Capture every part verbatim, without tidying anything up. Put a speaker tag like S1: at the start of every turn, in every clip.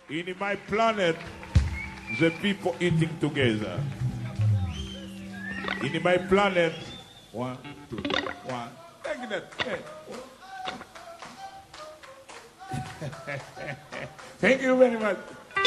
S1: In my planet, the people eating together. In my planet, one, two, one. Thank you. Thank you very much.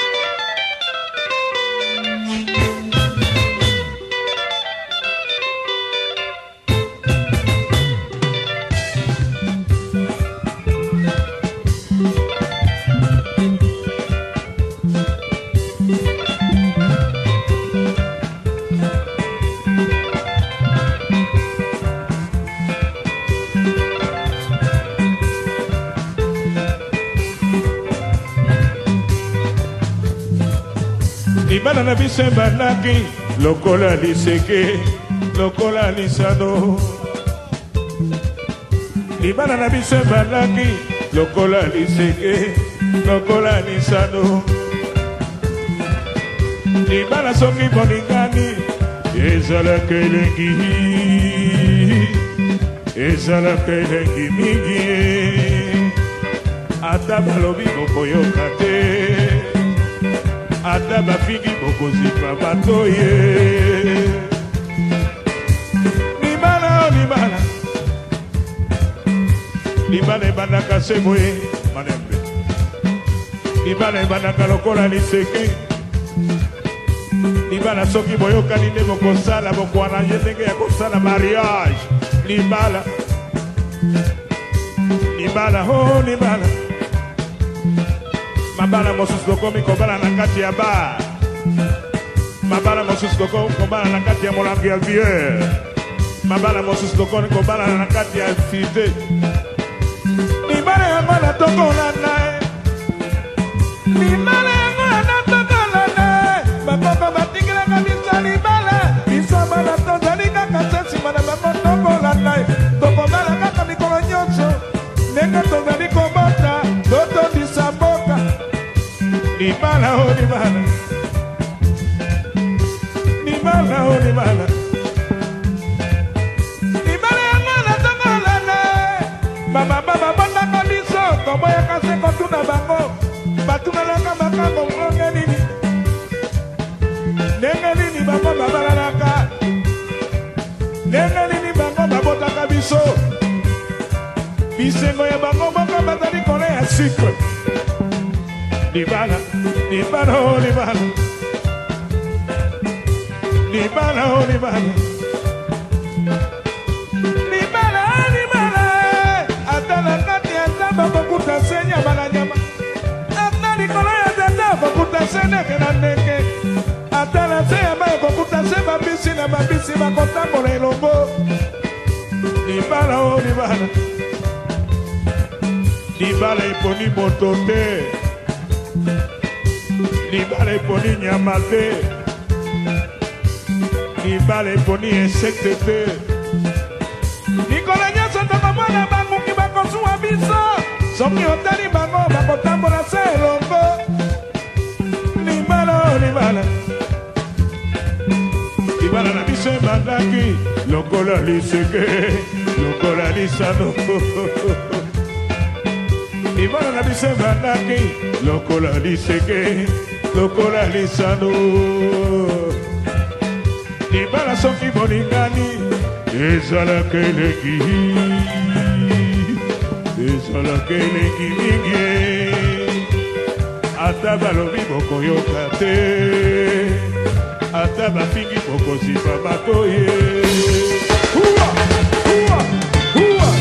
S1: Libana na bise banaki, lokola liseke, lokola lisano. Libana na bise banaki, lokola liseke, lokola lisano. Libana soki boningani, ezala kelengi, ezala kelengi mingi. Ata balobi bokoyoka te. Ata bafiki bokozipa batoye. Libana, libana, libana ebandaka seboye manembe. Libana ebandaka lokola liseke. Libana soki boyokani nde bokosala bokoarrange ndenge ya kosala mariage. Libala, libala, oh libala. Mabala mosusu kokomi kobala na kati ya bar. Mabala mosusu kokomi kobala na kati ya molangi ya vieux. Mabala mosusu kokomi kobala na kati ya fide. Libala yango na tokola nae. Libala yango na tokola nae. Bakoko batikilaka biso libala. Biso bala tozali kaka sesi mana bako tokola nae. Tokobala kaka mikolo nyonso. Ndenge tozali kobota. Toto disaboka. Libala, oh libala, libala, oh libala, libala yango na tokola nae. Baba baba banda kabiso, koboya kase kotuna bango, batunalaka makambo ngonge nini, ndenge nini bango babalalaka, ndenge nini bango babotaka biso, bisengo ya bango boko bazali kone ya sikre. Libana, libana, oh libana, libana, oh libana, libana, libana. Atala kati ya zamba bakuta senya balanyama. Atali kola ya zamba bakuta senya kena neke. Atala seya bae bakuta se babisi na babisi bakota kore elongo. Libana, oh libana, libana iponi motote. Libala eponi nyama te. Libala eponi insecte te. Nikola nyonso tokomona bangungi bakozuwa biso. Soki otali bango bakotambola se elongo. Libala, libala, libala na biso ebandaki lokola liseke, lokola lisano. Libala na biso ebandaki lokola liseke, lokola lisano. Libala soki boningani, ezala kelengi, ezala kelengi mingi. Ata balobi bokoyoka te, ata bafingi bokozipa batoye. Hua, hua, hua.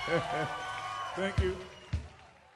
S1: Thank you.